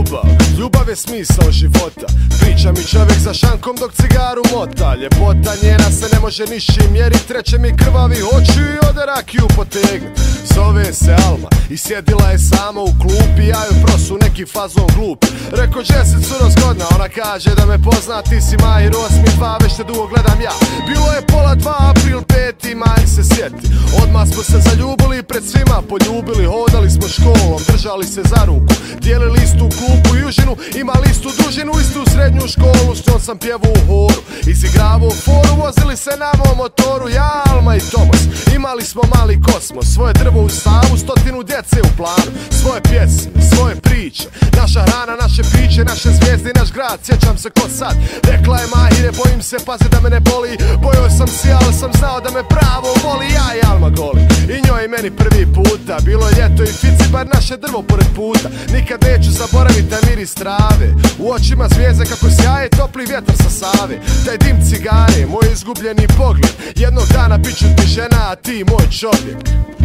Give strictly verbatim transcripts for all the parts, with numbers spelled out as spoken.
ljubav, ljubav je smisao života. Priča mi čovjek za šankom dok cigaru mota. Ljepota njena se ne može ničim mjerit. Treće mi krvavi oči i ode rakiju potegnut. Zove se Alma i sjedila je sama u klupi. Ja ju prosu neki fazon glup. Reko Jessica curo zgodna, ona kaže da me pozna. Ti si Mahir osmi dva, već te dugo gledam ja. Bilo je pola dva, april peti, Mahir se sjeti. Odmah smo se zaljubili, pred svima poljubili. Hodali smo školom, držali se za ruku. Dijelili istu klupu i užinu, imali istu dužinu, istu srednju školu. S njom sam pjevao u horu, izigravao foru. Vozili se na mom motoru, ja, Alma i Tomos. Imali smo mali kosmos, svoje drvo u Savu, stotinu djece u planu. Svoje pjesme, svoje priče, naša hrana, naše piće, naše zvijezde i naš grad. Sjećam se ko sad, rekla je Mahire, bojim se, pazi da me ne boli. Bojao sam si, ali sam znao da me pravo voli. Ja i Alma goli, i njoj i meni prvi puta. Bilo je ljeto i fici, bar naše drvo pored puta. Nikad neću zaboraviti taj miris trave, u očima zvijezde kako sjaje topli vjetar sa Save. Taj dim cigare, moj izgubljeni pogled. Jednog dana bit ću ti žena, a ti moj čovjek.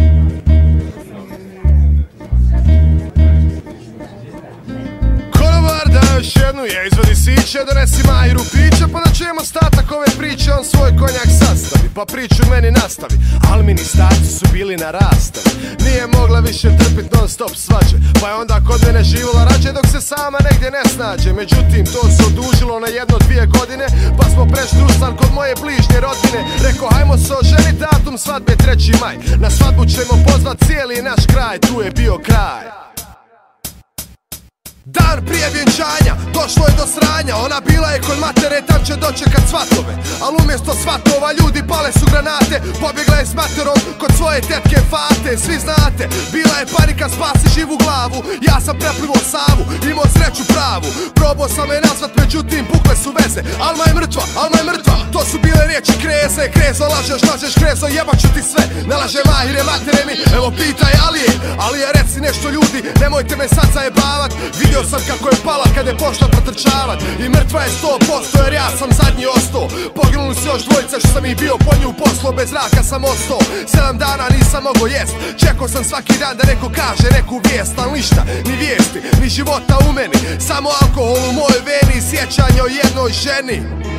Konobar da još jednu je, izvadi siće, donesi Mahiru piće, pa da čujem ostatak ove priče. On svoj konjak sastavi, pa priču meni nastavi. Almini starci su bili na rastavi, nije mogla više trpit non stop svađe, pa je onda kod mene živjela rađe dok se sama negdje ne snađe. Međutim to se odužilo na jedno dvije godine, pa smo prešli u stan kod moje bližnje rodbine. Rekao hajmo se oženit, datum svadbe treći maj. Na svadbu ćemo pozvat cijeli naš kraj, tu je bio kraj. Dan prije vjenčanja, došlo je do sranja. Ona bila je kod matere, tam će dočekat svatove. Al umjesto svatova ljudi pale su granate. Pobjegla je s materom kod svoje tetke Fate. Svi znate, bila je panika, spasi živu glavu. Ja sam preplivo Savu, imao sreću pravu. Probao sam je nazvat, međutim pukle su veze. Alma je mrtva, Alma je mrtva. To su bile riječi Kreze. Krezo lažeš, lažeš Krezo, jebat ću ti sve. Ne laže Mahire, matere mi, evo pitaj Alije. Alije reci nešto ljudi, nemojte me sad zajebavat. Vidio sam kako je pala kad je pošla protrčavat. I mrtva je sto posto jer ja sam zadnji ostao. Poginuli su još dvojice što sam ih bio po nju poslo. Bez zraka sam ostao, sedam dana nisam mogao jest. Čekao sam svaki dan da neko kaže neku vijest. Al ništa, ni vijesti, ni života u meni. Samo alkohol u mojoj veni i sjećanje o jednoj ženi.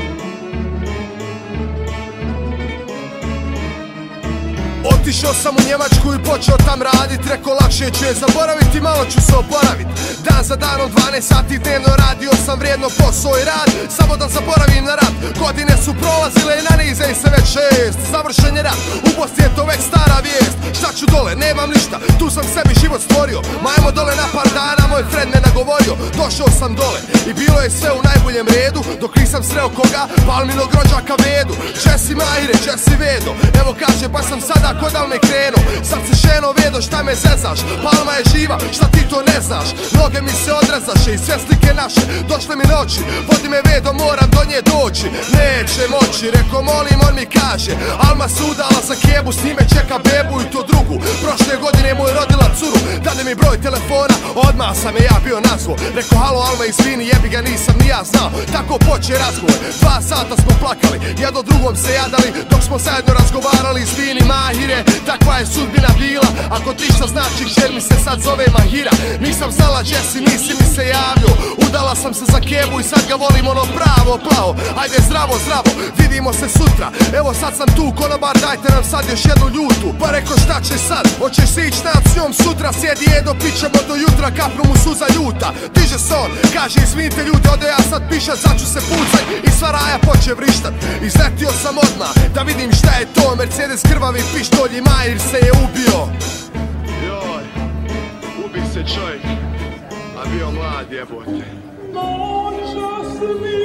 Otišao sam u Njemačku i počeo tam radit. Rekao lakše ću je zaboraviti, malo ću se oporavit. Dan za danom dvanaest sati dnevno radio sam vrijedno posao i rad, samo da zaboravim na rat. Godine su prolazile i nanize i se već šest. Završen je rat, u Bosni je to već stara vijest. Šta ću dole, nemam ništa, tu sam sebi život stvorio. Majmo dole na par dana, moj friend me nagovorio. Došao sam dole i bilo je sve u najboljem redu, dok nisam sreo koga, Palminog rođaka Vedu. Jesse Mahire, Jesse Vedo, evo kaže pa sam sada kod Alme krenuo. Sad se ženo Vedo, šta me zezaš, Palma je živa, šta ti to ne znaš. Noge mi se odrazaše i sve slike naše došle mi noći. Vodi me Vedo, moram do nje doći. Neće moći, reko molim, on mi kaže. Alma se udala za Kebu, s njime čeka bebu i to drugu. Prošle godine mu je rodila curu, dade mi broj telefona, odmah sam je ja bio nazvo. Reko halo Alma izvini, jebi ga nisam ni ja znao. Tako poče razgovor, dva sata smo plakali, jedno drugom se jadali, dok smo zajedno razgovarali. Izvini Mahire, takva je sudbina bila. Ako ti šta znači, žel mi se sad zove Mahira. Nisam znala Jesse, nisi mi se javio. Udala sam se za Kebu i sad ga volim ono pravo plavo. Ajde zdravo, zdravo, vidimo se sutra. Evo sad sam tu, konobar dajte nam sad još jednu ljutu. Pa reko šta će sad, hoćeš si ić nad s njom sutra. Sjedi jedo, pićemo do jutra, kapnu mu suza ljuta. Diže se on, kaže izvinite ljudi, ode ja sad pišat, sad ću se pucaj. I sva raja poče vrištat. Izletio sam odmah, da vidim šta je to. Mercedes krvavi pištolj i Mahir se je ubio. Joj, ubi se čovjek, a bio mlad jebote.